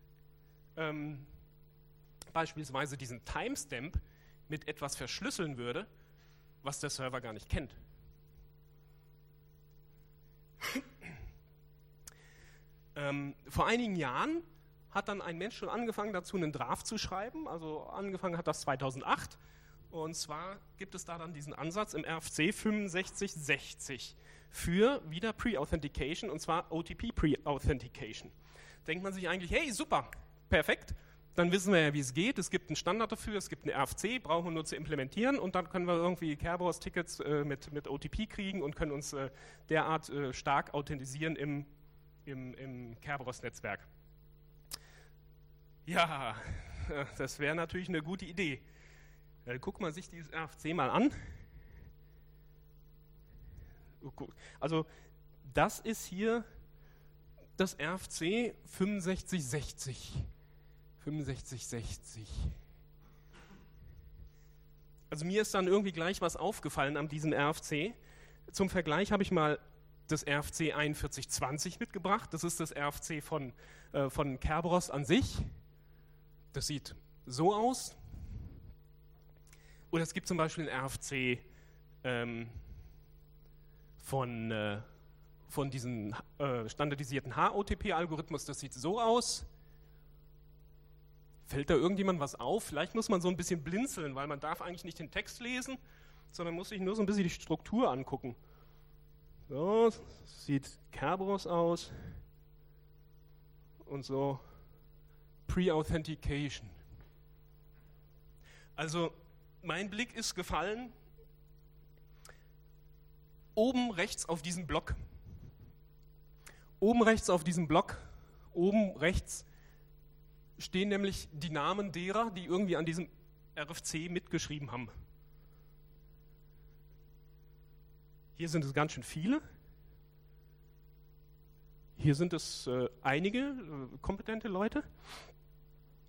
Speaker 1: beispielsweise diesen Timestamp mit etwas verschlüsseln würde, was der Server gar nicht kennt. Vor einigen Jahren hat dann ein Mensch schon angefangen, dazu einen Draft zu schreiben. Also angefangen hat das 2008. Und zwar gibt es da dann diesen Ansatz im RFC 6560 für wieder Pre-Authentication, und zwar OTP Pre-Authentication. Denkt man sich eigentlich, hey, super, perfekt, dann wissen wir ja, wie es geht. Es gibt einen Standard dafür, es gibt eine RFC, brauchen wir nur zu implementieren und dann können wir irgendwie Kerberos-Tickets mit OTP kriegen und können uns derart stark authentisieren im Kerberos-Netzwerk. Ja, das wäre natürlich eine gute Idee. Guckt man sich dieses RFC mal an. Also das ist hier das RFC 6560. 6560. Also mir ist dann irgendwie gleich was aufgefallen an diesem RFC. Zum Vergleich habe ich mal das RFC 4120 mitgebracht. Das ist das RFC von Kerberos an sich. Das sieht so aus. Oder es gibt zum Beispiel ein RFC von diesem standardisierten HOTP-Algorithmus, das sieht so aus. Fällt da irgendjemand was auf? Vielleicht muss man so ein bisschen blinzeln, weil man darf eigentlich nicht den Text lesen, sondern muss sich nur so ein bisschen die Struktur angucken. So sieht Kerberos aus und so Pre-Authentication. Also mein Blick ist gefallen oben rechts auf diesem Block. Oben rechts auf diesem Block, oben rechts stehen nämlich die Namen derer, die irgendwie an diesem RFC mitgeschrieben haben. Hier sind es ganz schön viele. Hier sind es einige kompetente Leute.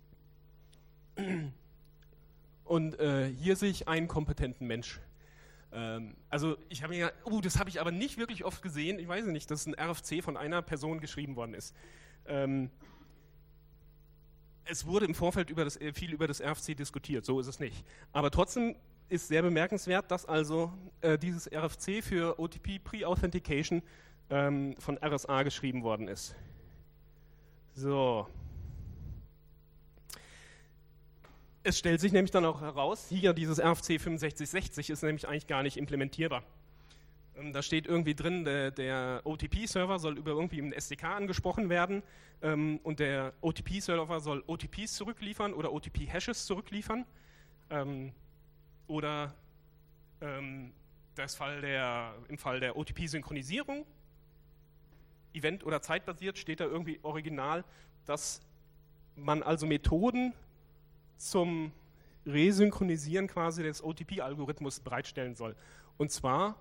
Speaker 1: Und hier sehe ich einen kompetenten Mensch. Also ich habe mir, das habe ich aber nicht wirklich oft gesehen, ich weiß nicht, dass ein RFC von einer Person geschrieben worden ist. Es wurde im Vorfeld viel über das RFC diskutiert, so ist es nicht. Aber trotzdem ist sehr bemerkenswert, dass also dieses RFC für OTP Pre-Authentication von RSA geschrieben worden ist. So. Es stellt sich nämlich dann auch heraus, hier dieses RFC 6560 ist nämlich eigentlich gar nicht implementierbar. Da steht irgendwie drin, der OTP-Server soll über irgendwie einen SDK angesprochen werden und der OTP-Server soll OTPs zurückliefern oder OTP-Hashes zurückliefern. Oder im Fall der OTP-Synchronisierung, event- oder zeitbasiert, steht da irgendwie original, dass man also Methoden zum Resynchronisieren quasi des OTP-Algorithmus bereitstellen soll. Und zwar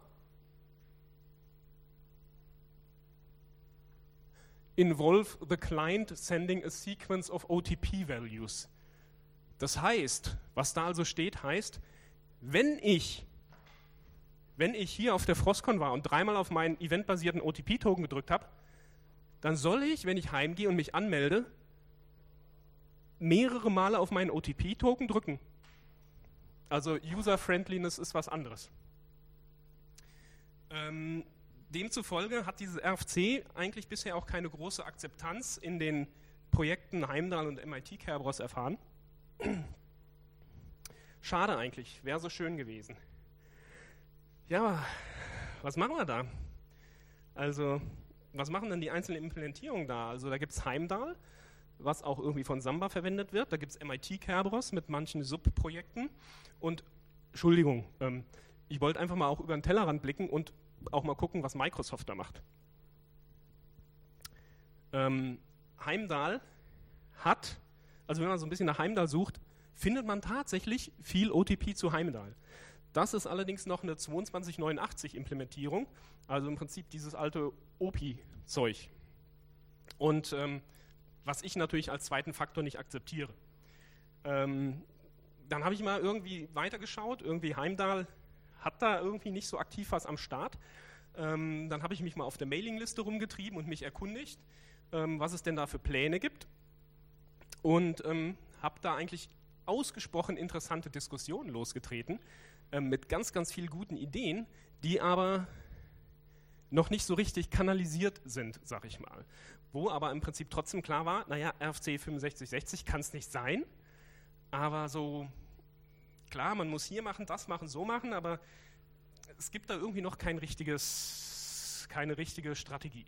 Speaker 1: involve the client sending a sequence of OTP values. Das heißt, was da also steht, heißt, wenn ich hier auf der Frostcon war und dreimal auf meinen eventbasierten OTP-Token gedrückt habe, dann soll ich, wenn ich heimgehe und mich anmelde, mehrere Male auf meinen OTP-Token drücken. Also User-Friendliness ist was anderes. Demzufolge hat dieses RFC eigentlich bisher auch keine große Akzeptanz in den Projekten Heimdal und MIT Kerberos erfahren. Schade eigentlich, wäre so schön gewesen. Ja, was machen wir da? Also, was machen denn die einzelnen Implementierungen da? Also da gibt es Heimdal, was auch irgendwie von Samba verwendet wird. Da gibt es MIT Kerberos mit manchen Subprojekten. Und, Entschuldigung, ich wollte einfach mal auch über den Tellerrand blicken und auch mal gucken, was Microsoft da macht. Heimdal hat, also wenn man so ein bisschen nach Heimdal sucht, findet man tatsächlich viel OTP zu Heimdal. Das ist allerdings noch eine 2289 Implementierung, also im Prinzip dieses alte OPI-Zeug. Und was ich natürlich als zweiten Faktor nicht akzeptiere. Dann habe ich mal irgendwie weitergeschaut, irgendwie Heimdal hat da irgendwie nicht so aktiv was am Start. Dann habe ich mich mal auf der Mailingliste rumgetrieben und mich erkundigt, was es denn da für Pläne gibt. Und habe da eigentlich ausgesprochen interessante Diskussionen losgetreten, mit ganz, ganz vielen guten Ideen, die aber noch nicht so richtig kanalisiert sind, sag ich mal. Wo aber im Prinzip trotzdem klar war, naja, RFC 6560 kann es nicht sein, aber so, klar, man muss hier machen, das machen, so machen, aber es gibt da irgendwie noch keine richtige Strategie.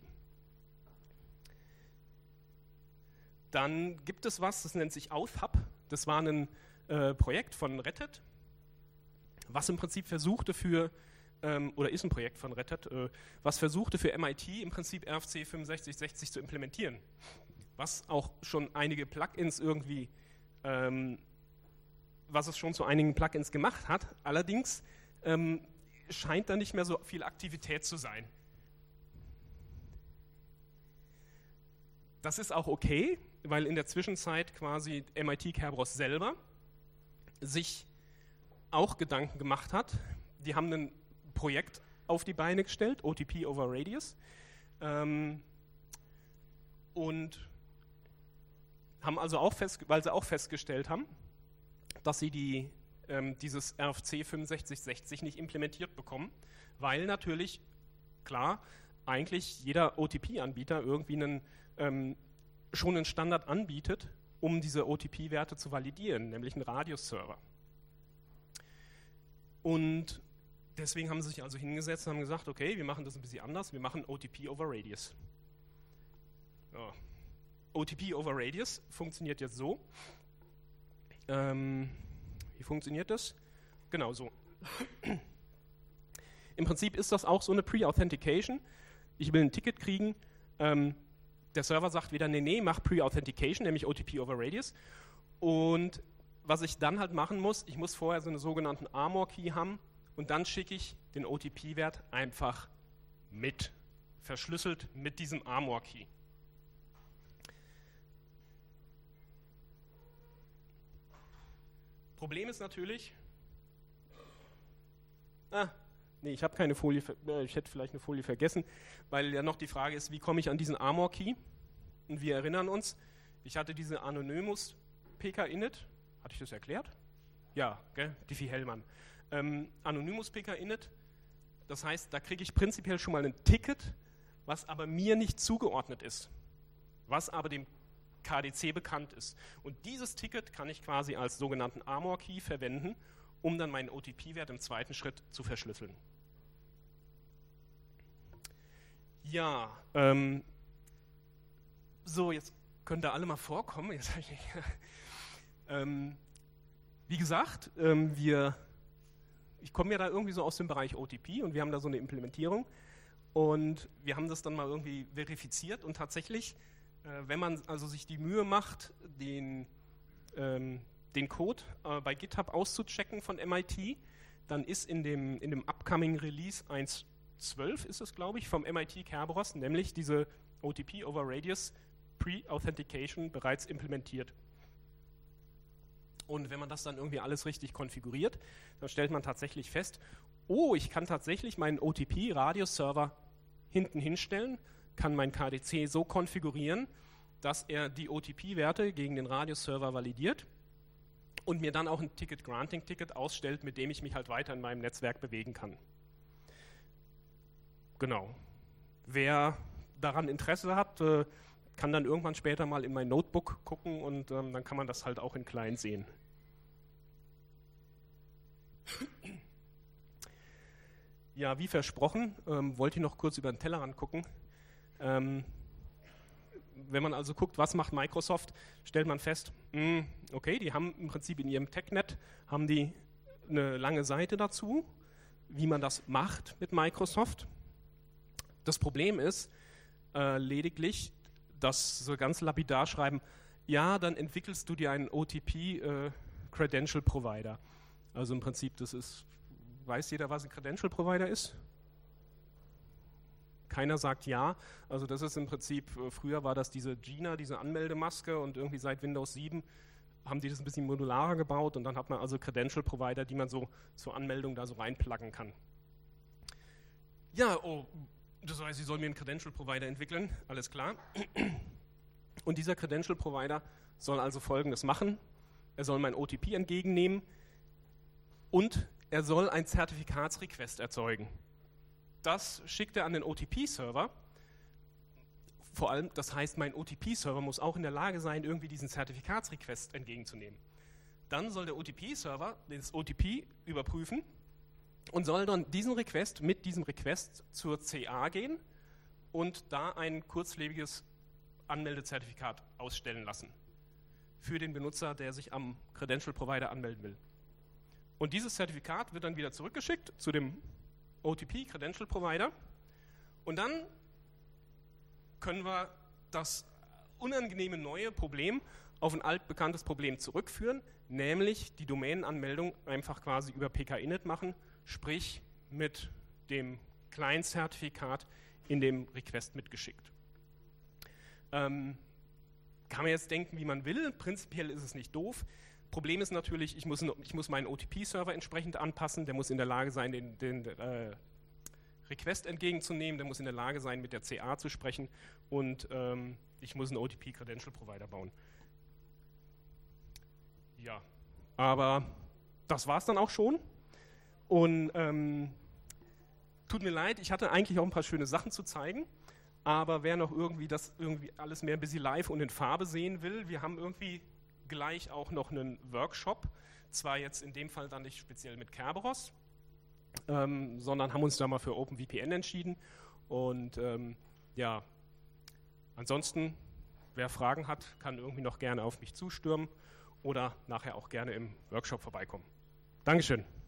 Speaker 1: Dann gibt es was, das nennt sich Auth-Hub. Das war ein Projekt von Red Hat, was im Prinzip versuchte oder ist ein Projekt von Red Hat, was versuchte für MIT im Prinzip RFC 6560 zu implementieren. Was auch schon einige Plugins irgendwie, was es schon zu einigen Plugins gemacht hat. Allerdings scheint da nicht mehr so viel Aktivität zu sein. Das ist auch okay, weil in der Zwischenzeit quasi MIT Kerberos selber sich auch Gedanken gemacht hat. Die haben ein Projekt auf die Beine gestellt, OTP over Radius, und haben also auch weil sie auch festgestellt haben, dass sie dieses RFC 6560 nicht implementiert bekommen, weil natürlich, klar, eigentlich jeder OTP-Anbieter irgendwie schon einen Standard anbietet, um diese OTP-Werte zu validieren, nämlich einen Radius-Server. Und deswegen haben sie sich also hingesetzt und haben gesagt, okay, wir machen das ein bisschen anders, wir machen OTP over Radius. Ja. OTP over Radius funktioniert jetzt so. Wie funktioniert das? Genau so. Im Prinzip ist das auch so eine Pre-Authentication. Ich will ein Ticket kriegen. Der Server sagt wieder, nee, mach Pre-Authentication, nämlich OTP over Radius. Und was ich dann halt machen muss, ich muss vorher so einen sogenannten Armor-Key haben und dann schicke ich den OTP-Wert einfach mit, verschlüsselt mit diesem Armor-Key. Problem ist natürlich, Nee, ich habe keine Folie, ich hätte vielleicht eine Folie vergessen, weil ja noch die Frage ist, wie komme ich an diesen Armor Key? Und wir erinnern uns, ich hatte diese Anonymous PK-Init, hatte ich das erklärt? Ja, gell? Diffie Hellmann. Anonymous PK-Init, das heißt, da kriege ich prinzipiell schon mal ein Ticket, was aber mir nicht zugeordnet ist, was aber dem KDC bekannt ist. Und dieses Ticket kann ich quasi als sogenannten Armor Key verwenden, um dann meinen OTP-Wert im zweiten Schritt zu verschlüsseln. Ja, so, jetzt könnt ihr alle mal vorkommen. Jetzt wie gesagt, ich komme ja da irgendwie so aus dem Bereich OTP und wir haben da so eine Implementierung und wir haben das dann mal irgendwie verifiziert und tatsächlich, wenn man also sich die Mühe macht, den Code bei GitHub auszuchecken von MIT, dann ist in dem upcoming Release 1.12 ist es, glaube ich, vom MIT Kerberos, nämlich diese OTP over Radius Pre-Authentication bereits implementiert. Und wenn man das dann irgendwie alles richtig konfiguriert, dann stellt man tatsächlich fest, oh, ich kann tatsächlich meinen OTP-Radius-Server hinten hinstellen, kann mein KDC so konfigurieren, dass er die OTP-Werte gegen den Radius-Server validiert und mir dann auch ein Ticket-Granting-Ticket ausstellt, mit dem ich mich halt weiter in meinem Netzwerk bewegen kann. Genau. Wer daran Interesse hat, kann dann irgendwann später mal in mein Notebook gucken und dann kann man das halt auch in klein sehen. Ja, wie versprochen, wollte ich noch kurz über den Tellerrand gucken. Wenn man also guckt, was macht Microsoft, stellt man fest, okay, die haben im Prinzip in ihrem TechNet haben die eine lange Seite dazu, wie man das macht mit Microsoft. Das Problem ist lediglich, dass sie ganz lapidar schreiben, ja, dann entwickelst du dir einen OTP Credential Provider. Also im Prinzip, das ist, weiß jeder, was ein Credential Provider ist? Keiner sagt ja. Also das ist im Prinzip, früher war das diese Gina, diese Anmeldemaske und irgendwie seit Windows 7 haben die das ein bisschen modularer gebaut und dann hat man also Credential Provider, die man so zur Anmeldung da so reinpluggen kann. Ja, oh, das heißt, Sie sollen mir einen Credential Provider entwickeln, alles klar. Und dieser Credential Provider soll also Folgendes machen. Er soll mein OTP entgegennehmen und er soll ein Zertifikatsrequest erzeugen. Das schickt er an den OTP-Server. Vor allem, das heißt, mein OTP-Server muss auch in der Lage sein, irgendwie diesen Zertifikatsrequest entgegenzunehmen. Dann soll der OTP-Server das OTP überprüfen und soll dann diesen Request mit diesem Request zur CA gehen und da ein kurzlebiges Anmeldezertifikat ausstellen lassen für den Benutzer, der sich am Credential Provider anmelden will. Und dieses Zertifikat wird dann wieder zurückgeschickt zu dem OTP Credential Provider und dann können wir das unangenehme neue Problem auf ein altbekanntes Problem zurückführen, nämlich die Domänenanmeldung einfach quasi über PK-Init machen, sprich mit dem Client-Zertifikat in dem Request mitgeschickt. Kann man jetzt denken, wie man will, prinzipiell ist es nicht doof. Problem ist natürlich, ich muss meinen OTP-Server entsprechend anpassen, der muss in der Lage sein, den Request entgegenzunehmen, der muss in der Lage sein, mit der CA zu sprechen und ich muss einen OTP-Credential-Provider bauen. Ja, aber das war es dann auch schon. Und tut mir leid, ich hatte eigentlich auch ein paar schöne Sachen zu zeigen, aber wer noch irgendwie das irgendwie alles mehr ein bisschen live und in Farbe sehen will, wir haben irgendwie gleich auch noch einen Workshop, zwar jetzt in dem Fall dann nicht speziell mit Kerberos, sondern haben uns da mal für OpenVPN entschieden und ja, ansonsten, wer Fragen hat, kann irgendwie noch gerne auf mich zustürmen oder nachher auch gerne im Workshop vorbeikommen. Dankeschön.